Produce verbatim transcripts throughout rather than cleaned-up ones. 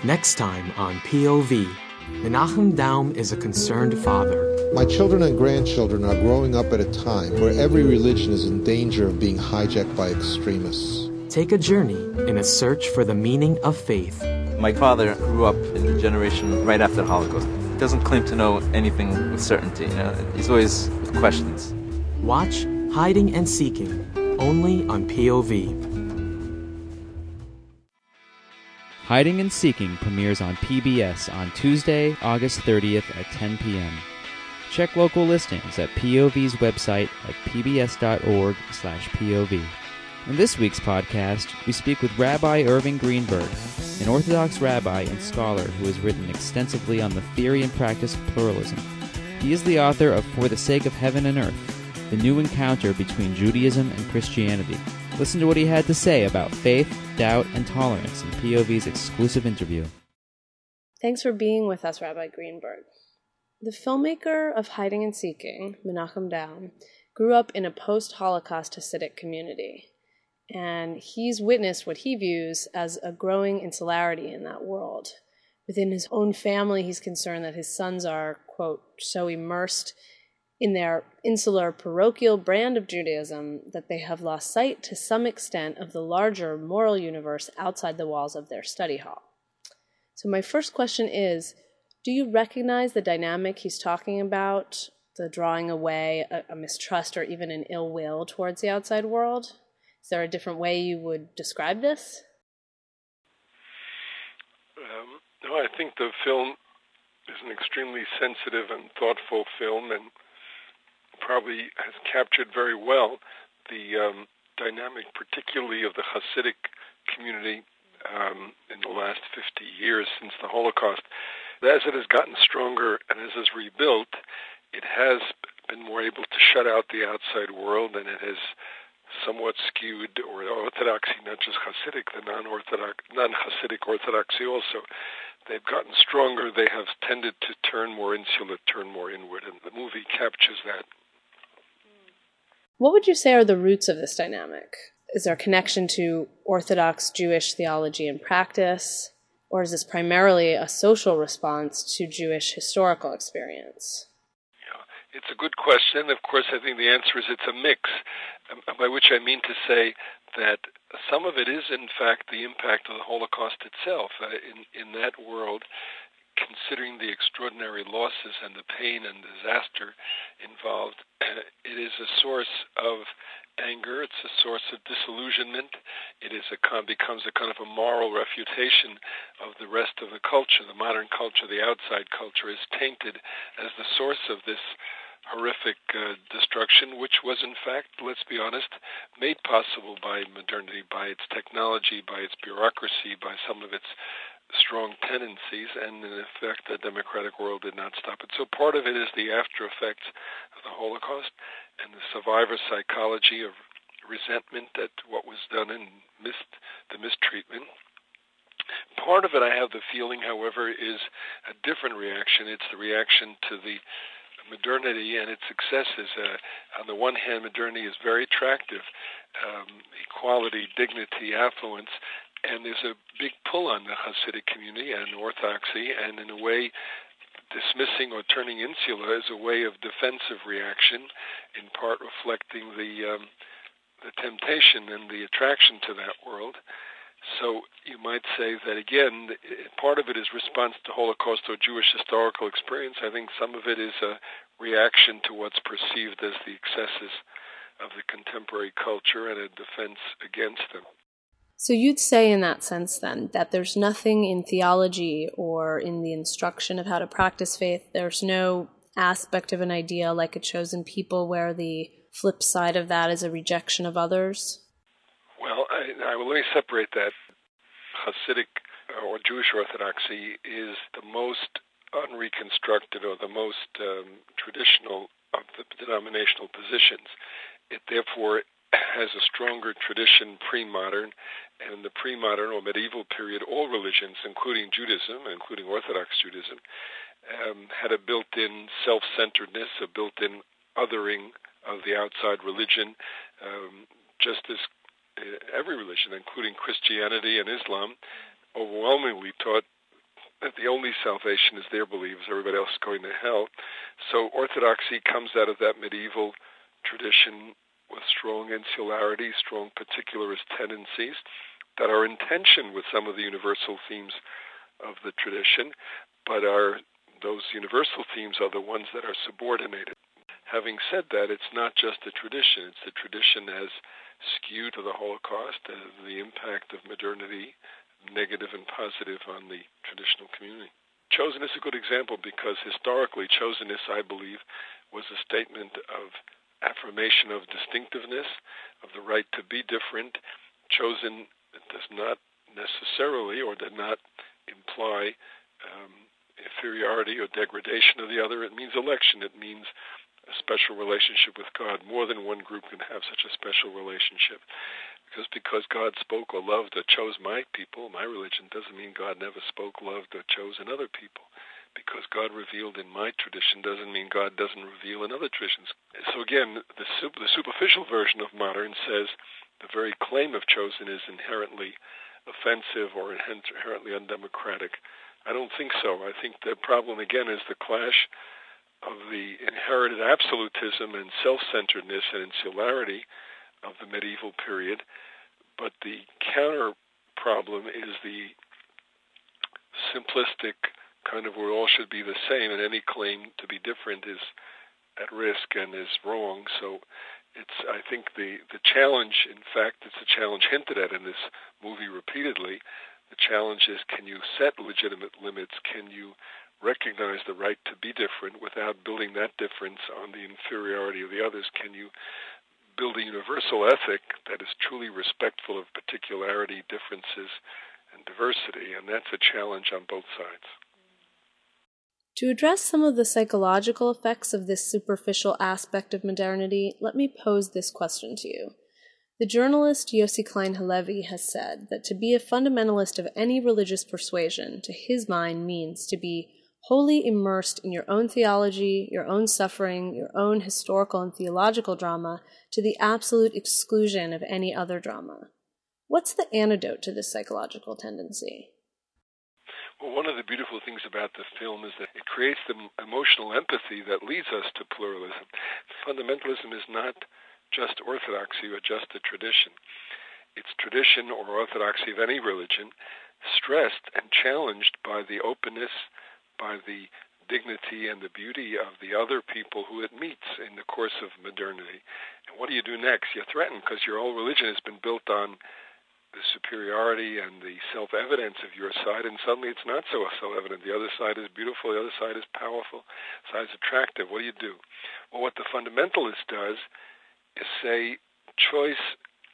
Next time on P O V, Menachem Daum is a concerned father. My children and grandchildren are growing up at a time where every religion is in danger of being hijacked by extremists. Take a journey in a search for the meaning of faith. My father grew up in the generation right after the Holocaust. He doesn't claim to know anything with certainty. You know, he's always with questions. Watch Hiding and Seeking, only on P O V. Hiding and Seeking premieres on P B S on Tuesday, August thirtieth at ten p.m. Check local listings at P O V's website at pbs.org slash POV. In this week's podcast, we speak with Rabbi Irving Greenberg, an Orthodox rabbi and scholar who has written extensively on the theory and practice of pluralism. He is the author of For the Sake of Heaven and Earth, the new encounter between Judaism and Christianity. Listen to what he had to say about faith, doubt, and tolerance in P O V's exclusive interview. Thanks for being with us, Rabbi Greenberg. The filmmaker of Hiding and Seeking, Menachem Daum, grew up in a post-Holocaust Hasidic community, and he's witnessed what he views as a growing insularity in that world. Within his own family, he's concerned that his sons are, quote, so immersed in their insular parochial brand of Judaism that they have lost sight to some extent of the larger moral universe outside the walls of their study hall. So my first question is, do you recognize the dynamic he's talking about, the drawing away, a, a mistrust, or even an ill will towards the outside world? Is there a different way you would describe this? Um, no, I think the film is an extremely sensitive and thoughtful film, and probably has captured very well the um, dynamic, particularly of the Hasidic community um, in the last fifty years since the Holocaust. As it has gotten stronger and as it has rebuilt, it has been more able to shut out the outside world, and it has somewhat skewed or orthodoxy, not just Hasidic, the non-Orthodox, non-Hasidic orthodoxy also. They've gotten stronger. They have tended to turn more insular, turn more inward, and the movie captures that. What would you say are the roots of this dynamic? Is there a connection to Orthodox Jewish theology and practice, or is this primarily a social response to Jewish historical experience? Yeah, it's a good question. Of course, I think the answer is it's a mix, by which I mean to say that some of it is, in fact, the impact of the Holocaust itself. Uh, in, in that world, considering the extraordinary losses and the pain and disaster involved, uh, it is a source of anger. It's a source of disillusionment. It is a becomes a kind of a moral refutation of the rest of the culture. The modern culture, the outside culture, is tainted as the source of this horrific uh, destruction, which was, in fact, let's be honest, made possible by modernity, by its technology, by its bureaucracy, by some of its strong tendencies, and in effect the democratic world did not stop it. So part of it is the after effects of the Holocaust and the survivor psychology of resentment at what was done and missed the mistreatment. Part of it, I have the feeling, however, is a different reaction. It's the reaction to the modernity and its successes. Uh, on the one hand, modernity is very attractive, um, equality, dignity, affluence, and there's a big pull on the Hasidic community and Orthodoxy, and in a way, dismissing or turning insular is a way of defensive reaction, in part reflecting the um, the temptation and the attraction to that world. So you might say that, again, part of it is response to Holocaust or Jewish historical experience. I think some of it is a reaction to what's perceived as the excesses of the contemporary culture and a defense against them. So you'd say in that sense, then, that there's nothing in theology or in the instruction of how to practice faith, there's no aspect of an idea like a chosen people where the flip side of that is a rejection of others? Well, I, I will let me separate that. Hasidic or Jewish Orthodoxy is the most unreconstructed or the most um, traditional of the denominational positions. It therefore has a stronger tradition pre-modern, and in the pre-modern or medieval period, all religions, including Judaism, including Orthodox Judaism, um, had a built-in self-centeredness, a built-in othering of the outside religion, um, just as every religion, including Christianity and Islam, overwhelmingly taught that the only salvation is their beliefs, everybody else is going to hell. So orthodoxy comes out of that medieval tradition with strong insularity, strong particularist tendencies that are in tension with some of the universal themes of the tradition, but are those universal themes are the ones that are subordinated. Having said that, it's not just a tradition. It's the tradition as skewed to the Holocaust, uh, the impact of modernity, negative and positive on the traditional community. Chosen is a good example because historically chosenness, I believe, was a statement of affirmation of distinctiveness, of the right to be different. Chosen does not necessarily or did not imply um, inferiority or degradation of the other. It means election. It means a special relationship with God. More than one group can have such a special relationship. Because because God spoke or loved or chose my people, my religion, doesn't mean God never spoke, loved, or chose in other people. Because God revealed in my tradition doesn't mean God doesn't reveal in other traditions. So again, the, super, the superficial version of modern says the very claim of chosen is inherently offensive or inherently undemocratic. I don't think so. I think the problem, again, is the clash of the inherited absolutism and self-centeredness and insularity of the medieval period, but the counter problem is the simplistic kind of where all should be the same and any claim to be different is at risk and is wrong. So it's, I think the, the challenge, in fact, it's a challenge hinted at in this movie repeatedly. The challenge is, can you set legitimate limits? Can you recognize the right to be different without building that difference on the inferiority of the others? Can you build a universal ethic that is truly respectful of particularity, differences, and diversity? And that's a challenge on both sides. To address some of the psychological effects of this superficial aspect of modernity, let me pose this question to you. The journalist Yossi Klein Halevi has said that to be a fundamentalist of any religious persuasion, to his mind, means to be wholly immersed in your own theology, your own suffering, your own historical and theological drama, to the absolute exclusion of any other drama. What's the antidote to this psychological tendency? Well, one of the beautiful things about the film is that it creates the emotional empathy that leads us to pluralism. Fundamentalism is not just orthodoxy or just a tradition. It's tradition or orthodoxy of any religion, stressed and challenged by the openness, by the dignity and the beauty of the other people who it meets in the course of modernity. And what do you do next? You're threatened because your whole religion has been built on the superiority and the self-evidence of your side, and suddenly it's not so self-evident. The other side is beautiful, the other side is powerful, the side is attractive. What do you do? Well, what the fundamentalist does is say choice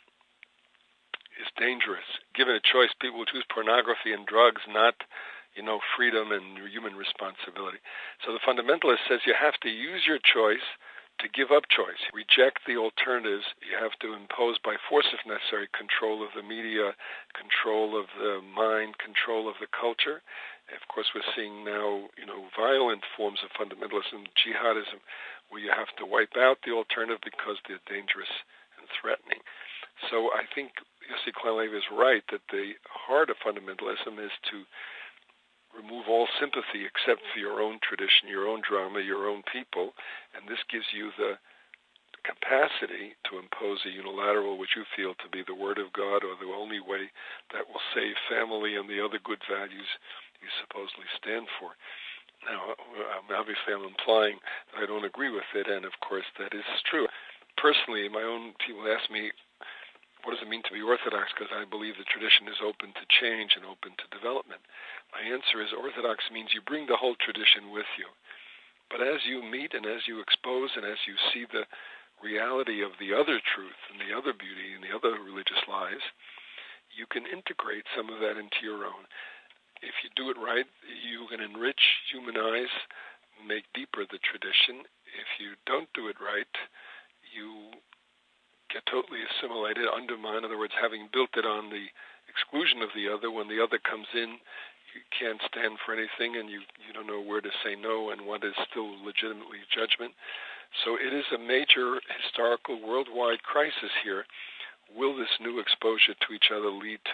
is dangerous. Given a choice, people will choose pornography and drugs, not, you know, freedom and human responsibility. So the fundamentalist says you have to use your choice to give up choice. Reject the alternatives. You have to impose by force, if necessary, control of the media, control of the mind, control of the culture. Of course, we're seeing now, you know, violent forms of fundamentalism, jihadism, where you have to wipe out the alternative because they're dangerous and threatening. So I think Yossi Klein Halevi is right that the heart of fundamentalism is to remove all sympathy except for your own tradition, your own drama, your own people, and this gives you the capacity to impose a unilateral, which you feel to be the Word of God or the only way that will save family and the other good values you supposedly stand for. Now, obviously I'm implying that I don't agree with it, and of course that is true. Personally, my own people ask me, what does it mean to be Orthodox? Because I believe the tradition is open to change and open to development. My answer is Orthodox means you bring the whole tradition with you. But as you meet and as you expose and as you see the reality of the other truth and the other beauty and the other religious lives, you can integrate some of that into your own. If you do it right, you can enrich, humanize, make deeper the tradition. If you don't do it right, you get totally assimilated, undermined. In other words, having built it on the exclusion of the other, when the other comes in, you can't stand for anything, and you, you don't know where to say no and what is still legitimately judgment. So it is a major historical worldwide crisis here. Will this new exposure to each other lead to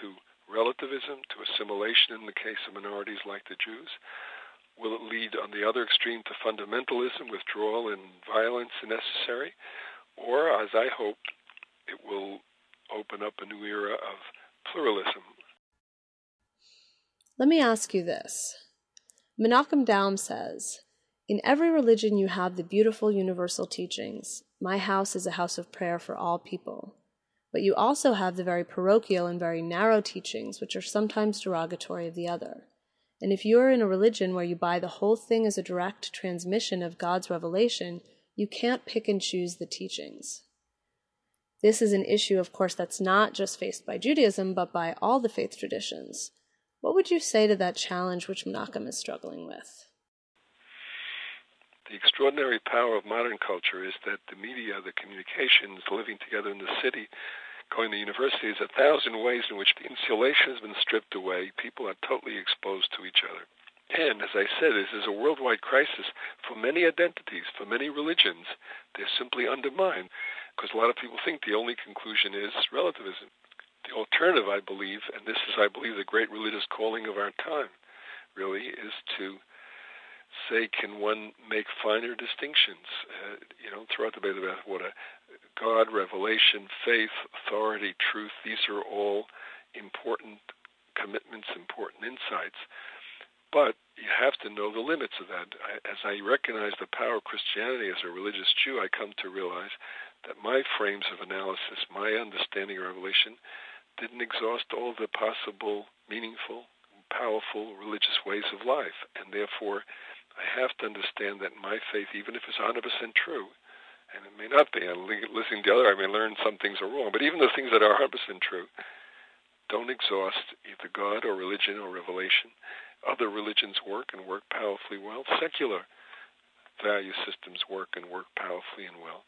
relativism, to assimilation in the case of minorities like the Jews? Will it lead on the other extreme to fundamentalism, withdrawal, and violence if necessary? Or, as I hope, it will open up a new era of pluralism. Let me ask you this. Menachem Daum says, "In every religion you have the beautiful universal teachings. My house is a house of prayer for all people. But you also have the very parochial and very narrow teachings, which are sometimes derogatory of the other. And if you are in a religion where you buy the whole thing as a direct transmission of God's revelation, you can't pick and choose the teachings." This is an issue, of course, that's not just faced by Judaism, but by all the faith traditions. What would you say to that challenge which Menachem is struggling with? The extraordinary power of modern culture is that the media, the communications, living together in the city, going to university, is a thousand ways in which the insulation has been stripped away. People are totally exposed to each other. And, as I said, this is a worldwide crisis for many identities, for many religions. They're simply undermined, because a lot of people think the only conclusion is relativism. The alternative, I believe, and this is, I believe, the great religious calling of our time, really, is to say, can one make finer distinctions? Uh, you know, throughout the debate about what a God, revelation, faith, authority, truth, these are all important commitments, important insights. But you have to know the limits of that. I, as I recognize the power of Christianity as a religious Jew, I come to realize that my frames of analysis, my understanding of revelation, didn't exhaust all the possible, meaningful, powerful religious ways of life. And therefore, I have to understand that my faith, even if it's one hundred percent true, and it may not be, I'm listening to the other, I may learn some things are wrong, but even the things that are one hundred percent true don't exhaust either God or religion or revelation. Other religions work and work powerfully well. Secular value systems work and work powerfully and well.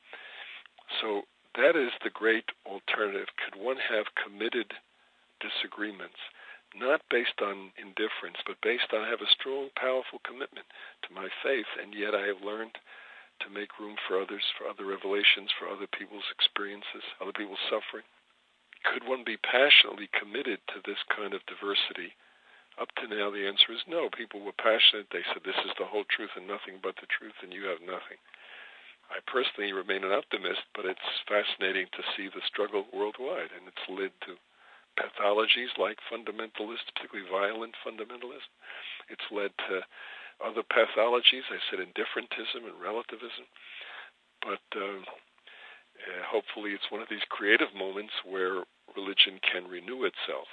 So that is the great alternative. Could one have committed disagreements, not based on indifference, but based on I have a strong, powerful commitment to my faith, and yet I have learned to make room for others, for other revelations, for other people's experiences, other people's suffering? Could one be passionately committed to this kind of diversity? Up to now, the answer is no. People were passionate. They said, this is the whole truth and nothing but the truth, and you have nothing. I personally remain an optimist, but it's fascinating to see the struggle worldwide, and it's led to pathologies like fundamentalists, particularly violent fundamentalists. It's led to other pathologies, I said indifferentism and relativism. But uh, uh, hopefully it's one of these creative moments where religion can renew itself.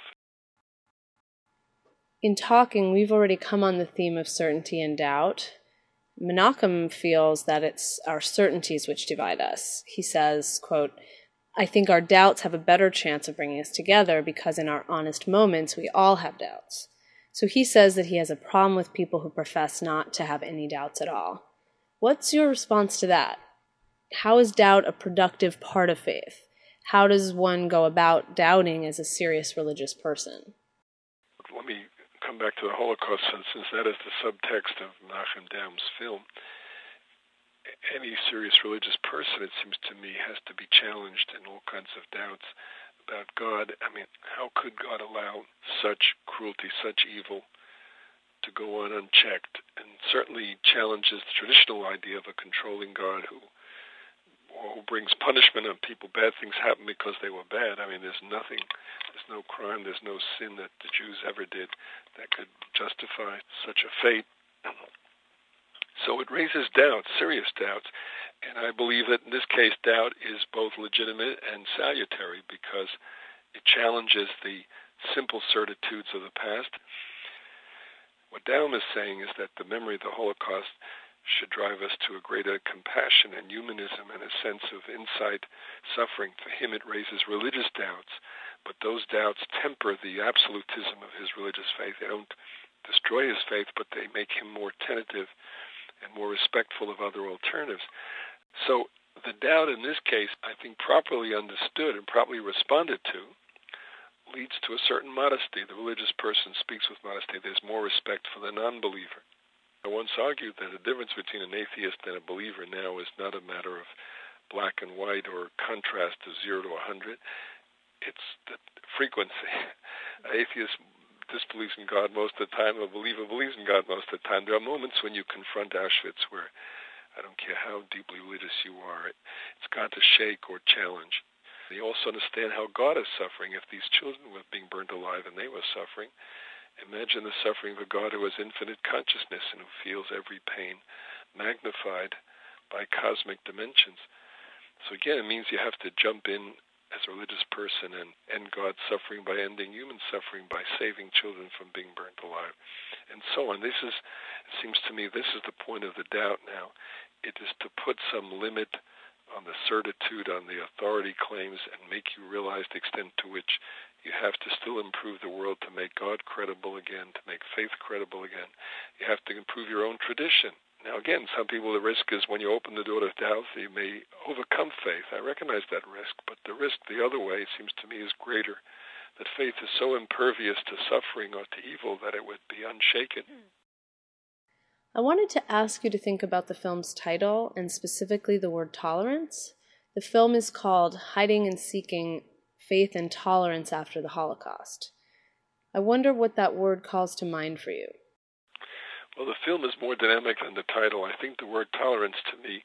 In talking, we've already come on the theme of certainty and doubt. Menachem feels that it's our certainties which divide us. He says, quote, "I think our doubts have a better chance of bringing us together because in our honest moments we all have doubts." So he says that he has a problem with people who profess not to have any doubts at all. What's your response to that? How is doubt a productive part of faith? How does one go about doubting as a serious religious person? Let me come back to the Holocaust, since that is the subtext of Menachem Daum's film. Any serious religious person, it seems to me, has to be challenged in all kinds of doubts about God. I mean, how could God allow such cruelty, such evil to go on unchecked? And certainly challenges the traditional idea of a controlling God who, who brings punishment on people. Bad things happen because they were bad. I mean, there's nothing, there's no crime, there's no sin that the Jews ever did that could justify such a fate. So it raises doubts, serious doubts. And I believe that in this case, doubt is both legitimate and salutary because it challenges the simple certitudes of the past. What Daum is saying is that the memory of the Holocaust should drive us to a greater compassion and humanism and a sense of insight, suffering. For him, it raises religious doubts, but those doubts temper the absolutism of his religious faith. They don't destroy his faith, but they make him more tentative and more respectful of other alternatives. So the doubt in this case, I think properly understood and properly responded to, leads to a certain modesty. The religious person speaks with modesty. There's more respect for the non-believer. I once argued that the difference between an atheist and a believer now is not a matter of black and white or contrast of zero to a hundred. it's the frequency. Atheists disbelieves in God most of the time, a believer believes in God most of the time. There are moments when you confront Auschwitz where, I don't care how deeply religious you are, it, it's got to shake or challenge. You also understand how God is suffering. If these children were being burned alive and they were suffering, imagine the suffering of a God who has infinite consciousness and who feels every pain magnified by cosmic dimensions. So again, it means you have to jump in as a religious person and end God's suffering by ending human suffering, by saving children from being burnt alive, and so on. This is, it seems to me, this is the point of the doubt now. It is to put some limit on the certitude, on the authority claims, and make you realize the extent to which you have to still improve the world to make God credible again, to make faith credible again. You have to improve your own tradition. Now, again, some people, the risk is when you open the door to doubt, you may overcome faith. I recognize that risk, but the risk the other way, seems to me, is greater, that faith is so impervious to suffering or to evil that it would be unshaken. I wanted to ask you to think about the film's title, and specifically the word tolerance. The film is called Hiding and Seeking Faith and Tolerance After the Holocaust. I wonder what that word calls to mind for you. Well, the film is more dynamic than the title. I think the word tolerance to me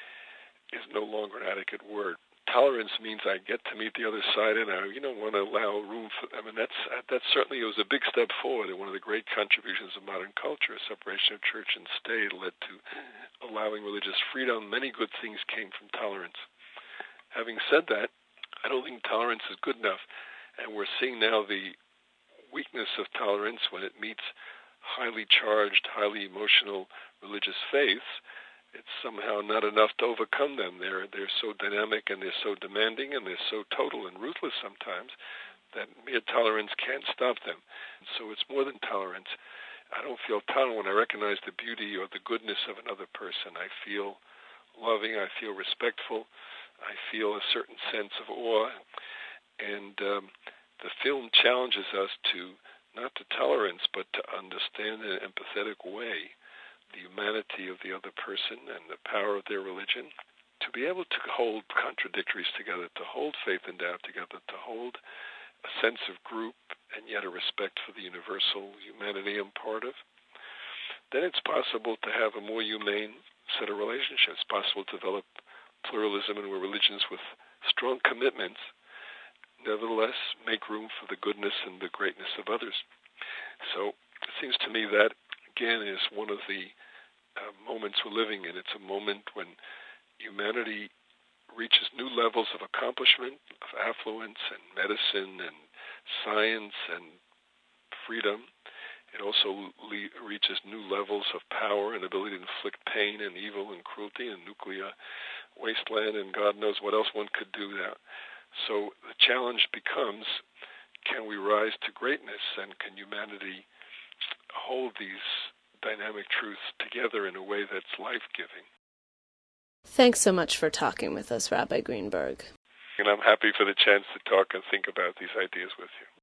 is no longer an adequate word. Tolerance means I get to meet the other side, and I, you don't want to allow room for them. And that's that certainly was a big step forward. And one of the great contributions of modern culture, separation of church and state, led to allowing religious freedom. Many good things came from tolerance. Having said that, I don't think tolerance is good enough. And we're seeing now the weakness of tolerance when it meets highly charged, highly emotional religious faiths. It's somehow not enough to overcome them. They're they're so dynamic and they're so demanding and they're so total and ruthless sometimes that mere tolerance can't stop them. And so it's more than tolerance. I don't feel tolerant when I recognize the beauty or the goodness of another person. I feel loving. I feel respectful. I feel a certain sense of awe. And um, the film challenges us to not to tolerance, but to understand in an empathetic way the humanity of the other person and the power of their religion, to be able to hold contradictories together, to hold faith and doubt together, to hold a sense of group and yet a respect for the universal humanity I'm part of, then it's possible to have a more humane set of relationships. It's possible to develop pluralism and religions with strong commitments, nevertheless make room for the goodness and the greatness of others. So it seems to me that, again, is one of the uh, moments we're living in. It's a moment when humanity reaches new levels of accomplishment, of affluence and medicine and science and freedom. It also le- reaches new levels of power and ability to inflict pain and evil and cruelty and nuclear wasteland, and God knows what else one could do now. So the challenge becomes, can we rise to greatness, and can humanity hold these dynamic truths together in a way that's life-giving? Thanks so much for talking with us, Rabbi Greenberg. And I'm happy for the chance to talk and think about these ideas with you.